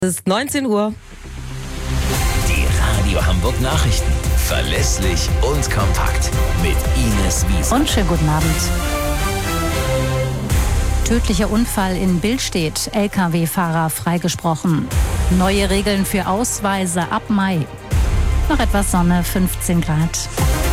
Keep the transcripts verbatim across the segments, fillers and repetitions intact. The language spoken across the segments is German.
Es ist neunzehn Uhr. Die Radio Hamburg Nachrichten. Verlässlich und kompakt. Mit Ines Wiese. Und schönen guten Abend. Tödlicher Unfall in Billstedt. L K W-Fahrer freigesprochen. Neue Regeln für Ausweise ab Mai. Noch etwas Sonne, fünfzehn Grad.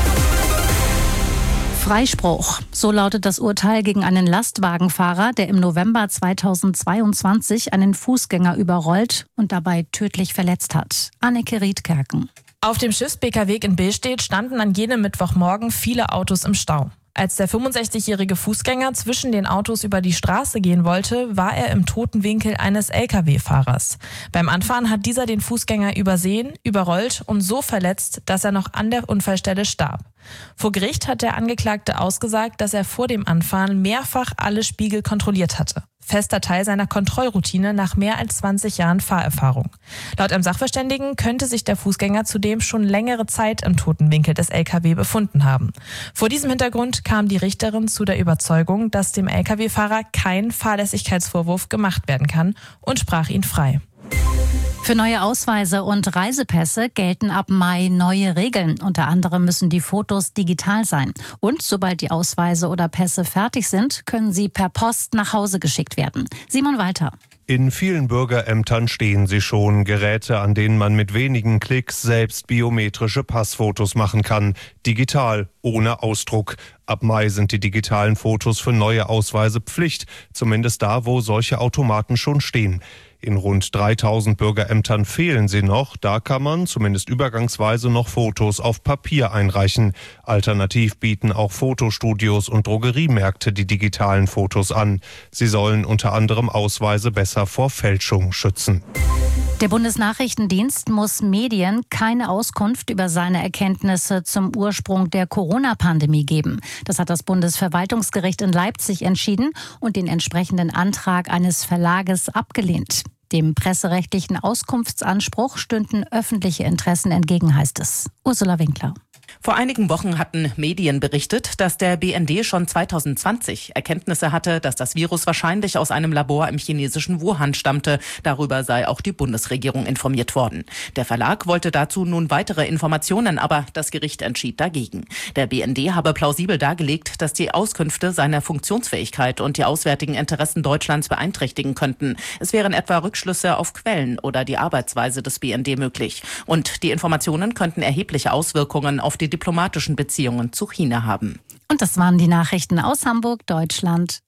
Freispruch. So lautet das Urteil gegen einen Lastwagenfahrer, der im November zweitausendzweiundzwanzig einen Fußgänger überrollt und dabei tödlich verletzt hat. Anneke Riedkerken. Auf dem Schiffs-B K Weg in Billstedt standen an jenem Mittwochmorgen viele Autos im Stau. Als der fünfundsechzigjährige Fußgänger zwischen den Autos über die Straße gehen wollte, war er im toten Winkel eines L K W-Fahrers. Beim Anfahren hat dieser den Fußgänger übersehen, überrollt und so verletzt, dass er noch an der Unfallstelle starb. Vor Gericht hat der Angeklagte ausgesagt, dass er vor dem Anfahren mehrfach alle Spiegel kontrolliert hatte. Fester Teil seiner Kontrollroutine nach mehr als zwanzig Jahren Fahrerfahrung. Laut einem Sachverständigen könnte sich der Fußgänger zudem schon längere Zeit im toten Winkel des L K W befunden haben. Vor diesem Hintergrund kam die Richterin zu der Überzeugung, dass dem L K W-Fahrer kein Fahrlässigkeitsvorwurf gemacht werden kann und sprach ihn frei. Für neue Ausweise und Reisepässe gelten ab Mai neue Regeln. Unter anderem müssen die Fotos digital sein. Und sobald die Ausweise oder Pässe fertig sind, können sie per Post nach Hause geschickt werden. Simon Walter. In vielen Bürgerämtern stehen sie schon. Geräte, an denen man mit wenigen Klicks selbst biometrische Passfotos machen kann. Digital, ohne Ausdruck. Ab Mai sind die digitalen Fotos für neue Ausweise Pflicht. Zumindest da, wo solche Automaten schon stehen. In rund dreitausend Bürgerämtern fehlen sie noch. Da kann man zumindest übergangsweise noch Fotos auf Papier einreichen. Alternativ bieten auch Fotostudios und Drogeriemärkte die digitalen Fotos an. Sie sollen unter anderem Ausweise besser vor Fälschung schützen. Der Bundesnachrichtendienst muss Medien keine Auskunft über seine Erkenntnisse zum Ursprung der Corona-Pandemie geben. Das hat das Bundesverwaltungsgericht in Leipzig entschieden und den entsprechenden Antrag eines Verlages abgelehnt. Dem presserechtlichen Auskunftsanspruch stünden öffentliche Interessen entgegen, heißt es. Ursula Winkler. Vor einigen Wochen hatten Medien berichtet, dass der B N D schon zweitausendzwanzig Erkenntnisse hatte, dass das Virus wahrscheinlich aus einem Labor im chinesischen Wuhan stammte. Darüber sei auch die Bundesregierung informiert worden. Der Verlag wollte dazu nun weitere Informationen, aber das Gericht entschied dagegen. Der B N D habe plausibel dargelegt, dass die Auskünfte seine Funktionsfähigkeit und die auswärtigen Interessen Deutschlands beeinträchtigen könnten. Es wären etwa Rückschlüsse auf Quellen oder die Arbeitsweise des B N D möglich. Und die Informationen könnten erhebliche Auswirkungen auf die diplomatischen Beziehungen zu China haben. Und das waren die Nachrichten aus Hamburg, Deutschland